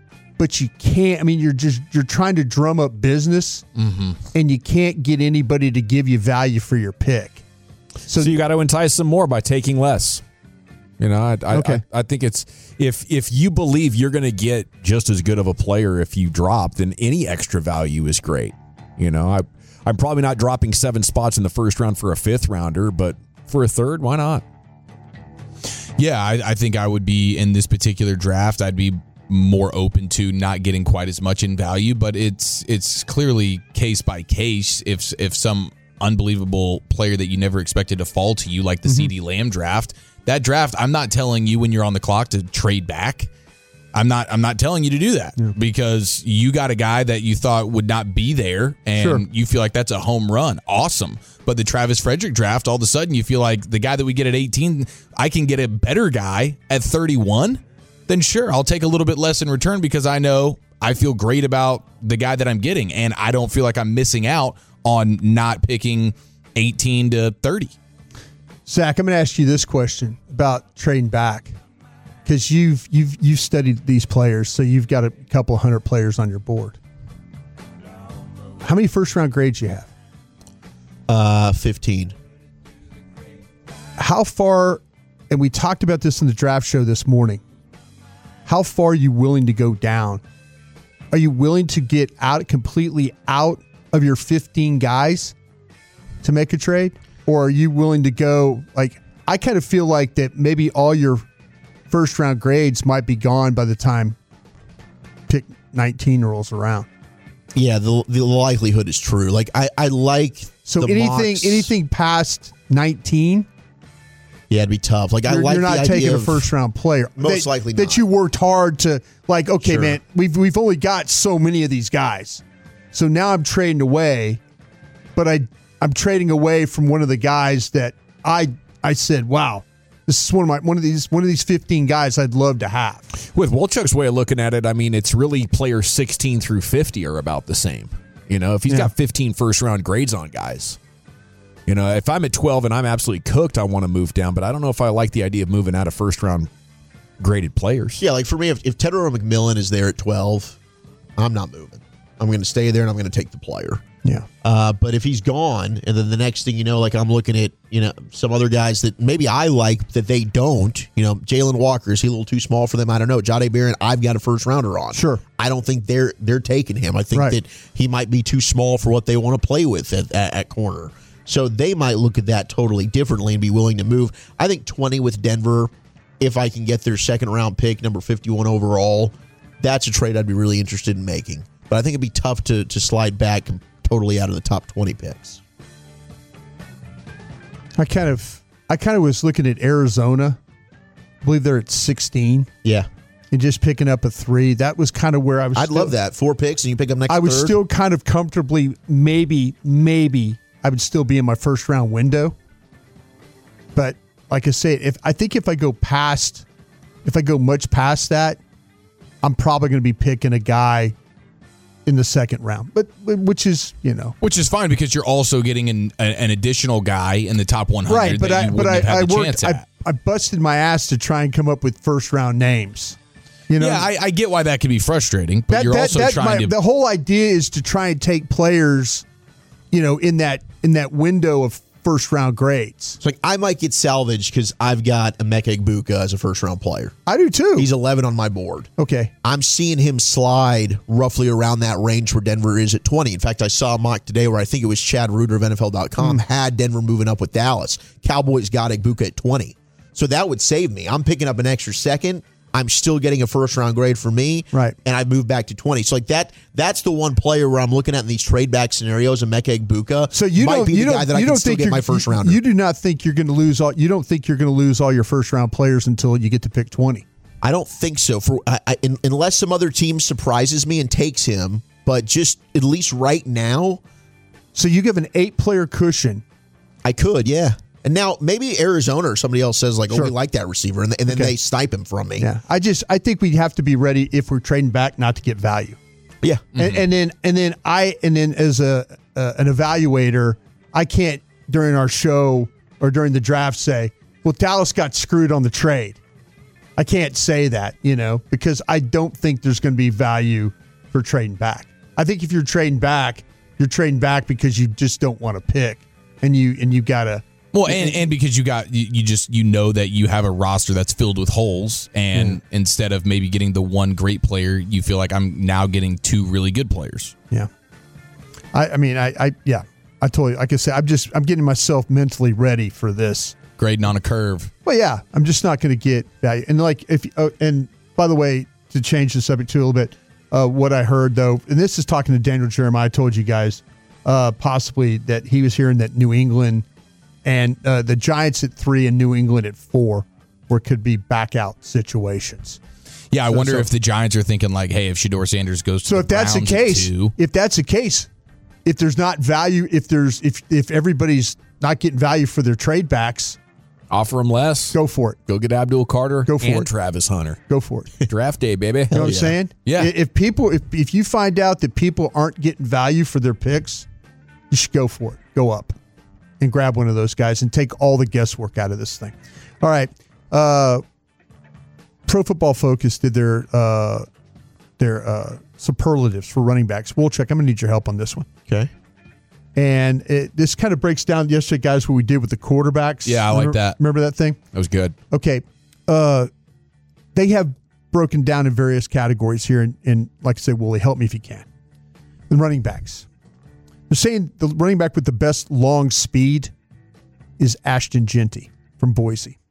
Speaker 6: but you can't. I mean, you're just you're trying to drum up business, and you can't get anybody to give you value for your pick.
Speaker 4: So, you got to entice them more by taking less. You know, I I,
Speaker 6: Okay.
Speaker 4: I I think it's if if you believe you're going to get just as good of a player if you drop, then any extra value is great. You know, I I'm probably not dropping seven spots in the first round for a fifth rounder, but for a third, why not?
Speaker 7: Yeah, I, I think I would be in this particular draft. I'd be more open to not getting quite as much in value, but it's it's clearly case by case. If if some unbelievable player that you never expected to fall to you, like the
Speaker 6: Mm-hmm.
Speaker 7: CeeDee Lamb draft, that draft, I'm not telling you when you're on the clock to trade back. I'm not. I'm not telling you to do that because you got a guy that you thought would not be there, and
Speaker 6: Sure.
Speaker 7: you feel like that's a home run. Awesome. But the Travis Frederick draft, all of a sudden, you feel like the guy that we get at eighteen, I can get a better guy at thirty-one. Then sure, I'll take a little bit less in return because I know I feel great about the guy that I'm getting, and I don't feel like I'm missing out on not picking eighteen to thirty.
Speaker 6: Zach, I'm going to ask you this question about trading back, because you've you've you've studied these players, so you've got a couple hundred players on your board. How many first round grades you have?
Speaker 5: Uh, fifteen.
Speaker 6: How far? And we talked about this in the draft show this morning. How far are you willing to go down? Are you willing to get out completely out of your fifteen guys to make a trade? Or are you willing to go, like, I kind of feel like that maybe all your first round grades might be gone by the time pick nineteen rolls around.
Speaker 5: Yeah, the the likelihood is true. Like, I, I like
Speaker 6: So
Speaker 5: the
Speaker 6: anything
Speaker 5: mocks.
Speaker 6: anything past nineteen,
Speaker 5: Yeah, it'd be tough. Like, I
Speaker 6: you're,
Speaker 5: like
Speaker 6: you're not
Speaker 5: the idea
Speaker 6: taking a
Speaker 5: of-
Speaker 6: first round player.
Speaker 5: Most
Speaker 6: that,
Speaker 5: likely
Speaker 6: that
Speaker 5: not.
Speaker 6: you worked hard to, like, okay,
Speaker 5: Sure.
Speaker 6: man, we've we've only got so many of these guys, so now I'm trading away, but I I'm trading away from one of the guys that I I said, wow, this is one of my one of these one of these fifteen guys I'd love to have.
Speaker 4: With Wolchuk's way of looking at it, I mean, it's really players sixteen through fifty are about the same. You know, if he's
Speaker 6: Yeah.
Speaker 4: got fifteen first round grades on guys, you know, if I'm at twelve and I'm absolutely cooked, I want to move down. But I don't know if I like the idea of moving out of first round graded players.
Speaker 5: Yeah, like for me, if, if Tedero McMillan is there at twelve, I'm not moving. I'm going to stay there and I'm going to take the player.
Speaker 6: Yeah.
Speaker 5: Uh, but if he's gone, and then the next thing you know, like I'm looking at, you know, some other guys that maybe I like that they don't, you know, Jalen Walker, is he a little too small for them? I don't know. Jahdae Barron, I've got a first rounder on.
Speaker 6: Sure.
Speaker 5: I don't think they're they're taking him. I think
Speaker 6: Right.
Speaker 5: that he might be too small for what they want to play with at, at, at corner. So they might look at that totally differently and be willing to move. I think twenty with Denver, if I can get their second round pick, number fifty-one overall, that's a trade I'd be really interested in making. But I think it'd be tough to to slide back totally out of the top twenty picks.
Speaker 6: I kind of I kind of was looking at Arizona. I believe they're at sixteen.
Speaker 5: Yeah.
Speaker 6: And just picking up a three. That was kind of where I was.
Speaker 5: I'd
Speaker 6: still-
Speaker 5: love that. Four picks and you pick up next
Speaker 6: I was
Speaker 5: third.
Speaker 6: still kind of comfortably, maybe, maybe I would still be in my first round window. But like I say, if I think if I go past, if I go much past that, I'm probably going to be picking a guy in the second round. But which is, you know,
Speaker 7: Which is fine because you're also getting an, an additional guy in the top one hundred
Speaker 6: right. But
Speaker 7: that
Speaker 6: I,
Speaker 7: you
Speaker 6: but
Speaker 7: wouldn't
Speaker 6: I,
Speaker 7: have had
Speaker 6: I
Speaker 7: the
Speaker 6: worked.
Speaker 7: chance
Speaker 6: I,
Speaker 7: at.
Speaker 6: I busted my ass to try and come up with first round names. You know,
Speaker 7: yeah, I, I get why that can be frustrating, but
Speaker 6: that,
Speaker 7: you're
Speaker 6: that,
Speaker 7: also
Speaker 6: that
Speaker 7: trying
Speaker 6: my,
Speaker 7: to.
Speaker 6: the whole idea is to try and take players, you know, in that in that window of first round grades.
Speaker 5: So like I might get salvaged because I've got Emeka Egbuka as a first round player.
Speaker 6: I do too.
Speaker 5: He's eleven on my board.
Speaker 6: Okay.
Speaker 5: I'm seeing him slide roughly around that range where Denver is at twenty. In fact, I saw a mock today where I think it was Chad Reuter of N F L dot com
Speaker 6: Mm.
Speaker 5: had Denver moving up with Dallas. Cowboys got Egbuka at twenty. So that would save me. I'm picking up an extra second. I'm still getting a first round grade for me.
Speaker 6: Right.
Speaker 5: And I moved back to twenty. So like that that's the one player where I'm looking at in these trade back scenarios, Emeka Egbuka.
Speaker 6: So you
Speaker 5: might
Speaker 6: don't
Speaker 5: be
Speaker 6: you
Speaker 5: the
Speaker 6: don't
Speaker 5: guy that I
Speaker 6: you
Speaker 5: can
Speaker 6: don't
Speaker 5: still
Speaker 6: think
Speaker 5: get
Speaker 6: you're,
Speaker 5: my first rounder.
Speaker 6: You do not think you're going to lose all. You don't think you're going to lose all your first round players until you get to pick twenty.
Speaker 5: I don't think so. For I, I, in, unless some other team surprises me and takes him, but just at least right now,
Speaker 6: So you give an eight player cushion.
Speaker 5: I could, yeah. And now maybe Arizona or somebody else says like,
Speaker 6: Sure.
Speaker 5: "Oh, we like that receiver," and, and then
Speaker 6: Okay.
Speaker 5: they snipe him from me.
Speaker 6: Yeah. I just I think we have to be ready if we're trading back not to get value.
Speaker 5: Yeah.
Speaker 6: And, and then and then I and then as a uh, an evaluator, I can't during our show or during the draft say, well, Dallas got screwed on the trade. I can't say that, you know, because I don't think there's going to be value for trading back. I think if you're trading back, you're trading back because you just don't want to pick, and you and you gotta.
Speaker 7: Well, and, and because you got you, you just you know that you have a roster that's filled with holes, and
Speaker 6: Mm.
Speaker 7: instead of maybe getting the one great player, you feel like I'm now getting two really good players.
Speaker 6: Yeah. I, I mean, I, I, yeah, I told you, like I said, I'm just, I'm getting myself mentally ready for this.
Speaker 7: Grading on a curve.
Speaker 6: Well, yeah, I'm just not going to get value. And like, if, uh, and by the way, to change the subject too a little bit, uh, what I heard though, and this is talking to Daniel Jeremiah, I told you guys, uh, possibly that he was hearing that New England and uh, the Giants at three and New England at four, where could be back out situations.
Speaker 7: Yeah, I
Speaker 6: So-
Speaker 7: wonder
Speaker 6: so-
Speaker 7: if the Giants are thinking like, hey, if Shedeur Sanders goes to
Speaker 6: So
Speaker 7: the
Speaker 6: if that's the
Speaker 7: Browns at
Speaker 6: case,
Speaker 7: two,
Speaker 6: if that's the case, if there's not value, if there's if if everybody's not getting value for their trade backs,
Speaker 4: Offer them less.
Speaker 6: Go for it.
Speaker 4: Go get Abdul Carter.
Speaker 6: Go for
Speaker 4: and
Speaker 6: it.
Speaker 4: Travis Hunter.
Speaker 6: Go for it.
Speaker 4: Draft day, baby.
Speaker 6: You know what I'm saying?
Speaker 4: Yeah.
Speaker 6: If people, if, if you find out that people aren't getting value for their picks, you should go for it. Go up and grab one of those guys and take all the guesswork out of this thing. All right. Uh, Pro Football Focus did their uh, their uh, superlatives for running backs. Wolchek, I'm going to need your help on this one.
Speaker 5: Okay.
Speaker 6: And it, this kind of breaks down yesterday, guys, what we did with the quarterbacks.
Speaker 4: Yeah, I like
Speaker 6: remember,
Speaker 4: that.
Speaker 6: Remember that thing?
Speaker 4: That was good.
Speaker 6: Okay. Uh, they have broken down in various categories here. And, and like I said, Wooly, help me if you can. The running backs. They're saying the running back with the best long speed is Ashton Jeanty from Boise.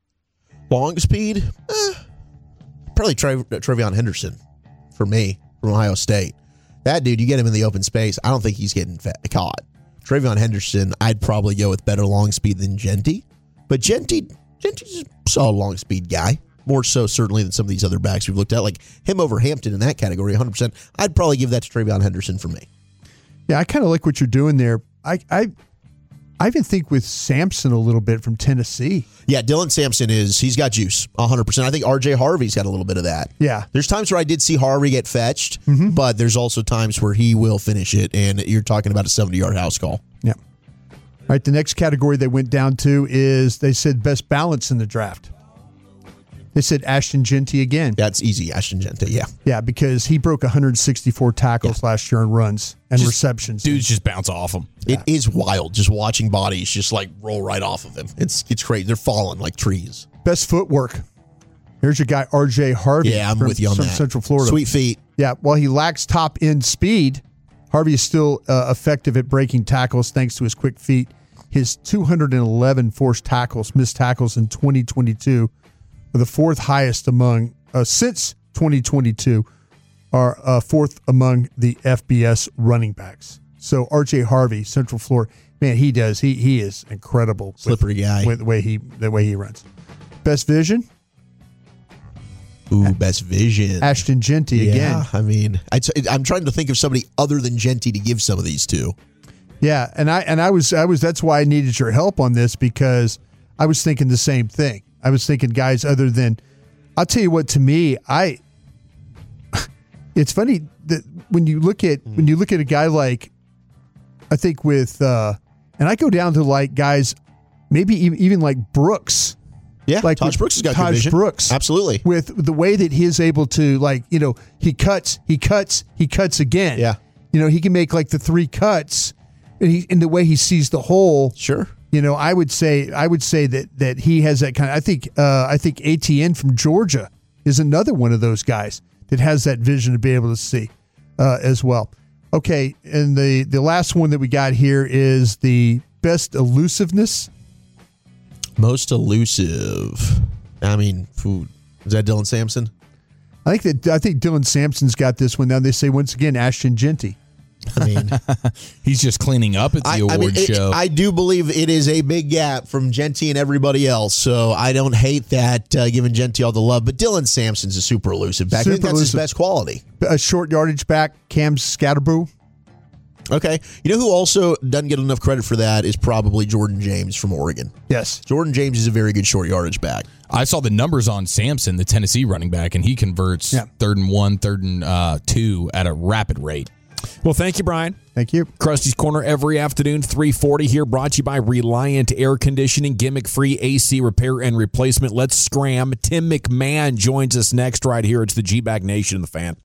Speaker 5: Long speed? Eh, probably Tra- Travion Henderson for me from Ohio State. That dude, you get him in the open space, I don't think he's getting fa- caught. Travion Henderson, I'd probably go with better long speed than Jeanty. But Jeanty, Jeanty's a solid long speed guy. More so, certainly, than some of these other backs we've looked at. Like him over Hampton in that category, one hundred percent. I'd probably give that to Travion Henderson for me.
Speaker 6: Yeah, I kind of like what you're doing there. I, I I even think with Sampson a little bit from Tennessee.
Speaker 5: Yeah, Dylan Sampson is, he's got juice, one hundred percent. I think R J Harvey's got a little bit of that.
Speaker 6: Yeah.
Speaker 5: There's times where I did see Harvey get fetched,
Speaker 6: Mm-hmm.
Speaker 5: but there's also times where he will finish it, and you're talking about a seventy-yard house call.
Speaker 6: Yeah. All right, the next category they went down to is they said best balance in the draft. They said Ashton Jeanty again.
Speaker 5: That's easy, Ashton Jeanty, yeah.
Speaker 6: Yeah, because he broke one hundred sixty-four tackles
Speaker 5: Yeah.
Speaker 6: last year on runs and
Speaker 4: Just-
Speaker 6: receptions.
Speaker 4: Dudes just bounce off them.
Speaker 5: It is wild just watching bodies just like roll right off of him. It's it's crazy. They're falling like trees.
Speaker 6: Best footwork. Here's your guy, R J Harvey.
Speaker 5: Yeah, I'm
Speaker 6: from,
Speaker 5: with you on
Speaker 6: from
Speaker 5: that.
Speaker 6: Central Florida.
Speaker 5: Sweet feet.
Speaker 6: Yeah, while he lacks top end speed, Harvey is still uh, effective at breaking tackles thanks to his quick feet. His two hundred eleven forced tackles, missed tackles in twenty twenty-two, are the fourth highest among, uh, since twenty twenty-two, are uh, fourth among the F B S running backs. So R J Harvey, Central Florida, man, he does. He he is incredible. with-
Speaker 5: Slippery guy.
Speaker 6: With the way he the way he runs. Best vision,
Speaker 5: Ooh, best vision.
Speaker 6: Ashton Jeanty
Speaker 5: yeah,
Speaker 6: again.
Speaker 5: I mean, I t- I'm trying to think of somebody other than Jeanty to give some of these to.
Speaker 6: Yeah, and I and I was I was that's why I needed your help on this, because I was thinking the same thing. I was thinking guys other than, I'll tell you what, to me, I it's funny that when you look at when you look at a guy like, I think with uh and I go down to like guys maybe even, even like Brooks.
Speaker 5: Yeah,
Speaker 6: Like
Speaker 5: Taj
Speaker 6: with
Speaker 5: Brooks has got
Speaker 6: Taj
Speaker 5: good vision.
Speaker 6: Brooks.
Speaker 5: Absolutely.
Speaker 6: With the way that he is able to, like, you know, he cuts, he cuts, he cuts again.
Speaker 5: Yeah.
Speaker 6: You know, he can make like the three cuts, and he in the way he sees the hole.
Speaker 5: Sure.
Speaker 6: You know, I would say I would say that that he has that kind of, I think uh, I think A T N from Georgia is another one of those guys that has that vision to be able to see uh, as well. Okay, and the the last one that we got here is the best elusiveness.
Speaker 5: Most elusive. I mean, food. Is that Dylan Sampson?
Speaker 6: I think that I think Dylan Sampson's got this one. Now they say once again Ashton Jeanty.
Speaker 5: I mean,
Speaker 7: He's just cleaning up at the
Speaker 5: I,
Speaker 7: award
Speaker 5: I mean, it-
Speaker 7: show.
Speaker 5: I do believe it is a big gap from Jeanty and everybody else, so I don't hate that, uh, giving Jeanty all the love. But Dylan Sampson's a super elusive back. I think
Speaker 6: Super
Speaker 5: that's his
Speaker 6: elusive.
Speaker 5: best quality.
Speaker 6: A short yardage back, Cam Scatterboo.
Speaker 5: Okay. You know who also doesn't get enough credit for that is probably Jordan James from Oregon.
Speaker 6: Yes.
Speaker 5: Jordan James is a very good short yardage back.
Speaker 7: I saw the numbers on Sampson, the Tennessee running back, and he converts
Speaker 6: Yeah.
Speaker 7: third and one, third and uh, two at a rapid rate.
Speaker 4: Well, thank you, Brian.
Speaker 6: Thank you.
Speaker 4: Krusty's Corner every afternoon, three forty here, brought to you by Reliant Air Conditioning, gimmick-free A C repair and replacement. Let's scram. Tim McMahon joins us next right here. It's the G-Bag Nation and the Fan.